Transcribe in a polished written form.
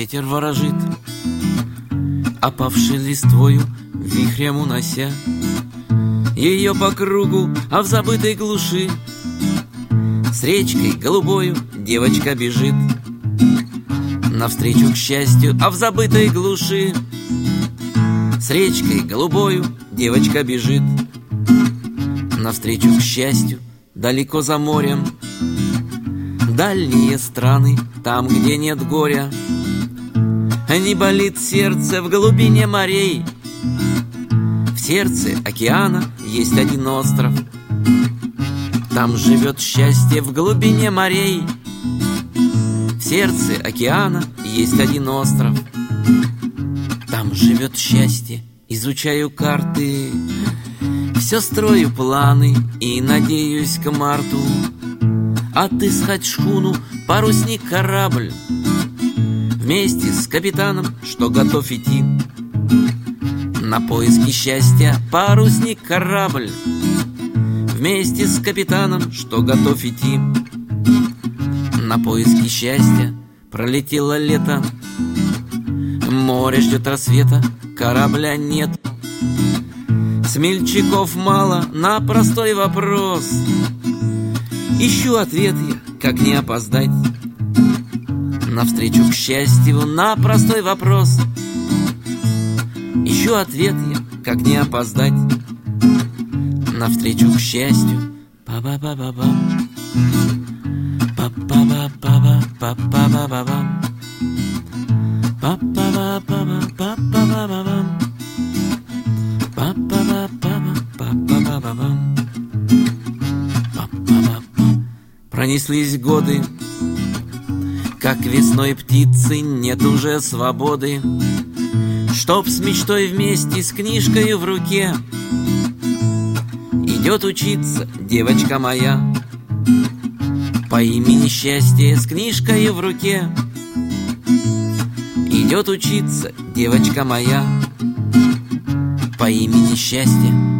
ветер ворожит, опавшей листвою вихрем унося ее по кругу, а в забытой глуши с речкой голубою девочка бежит навстречу к счастью, а в забытой глуши с речкой голубою девочка бежит навстречу к счастью, далеко за морем. Дальние страны, там, где нет горя, не болит сердце в глубине морей. В сердце океана есть один остров, там живет счастье в глубине морей. В сердце океана есть один остров, там живет счастье. Изучаю карты, все строю планы и надеюсь к марту отыскать шхуну, парусник, корабль вместе с капитаном, что готов идти на поиски счастья. Парусник, корабль вместе с капитаном, что готов идти на поиски счастья. Пролетело лето, море ждет рассвета, корабля нет. Смельчаков мало на простой вопрос. Ищу ответ я, как не опоздать навстречу к счастью на простой вопрос. Ищу ответ я, как не опоздать навстречу к счастью. Па-ба-ба-ба-бам, па-па-ба-ба-ба, па-па-ба-ба-бам, па-па-ба-ба-ба, па-па-ба-ба-бам, па-па-ба-ба-ба, па-па-ба-ба-бам. Пронеслись годы, как весной птицы, нет уже свободы, чтоб с мечтой вместе, с книжкой в руке идет учиться девочка моя по имени Счастье. С книжкой в руке идет учиться девочка моя по имени Счастье.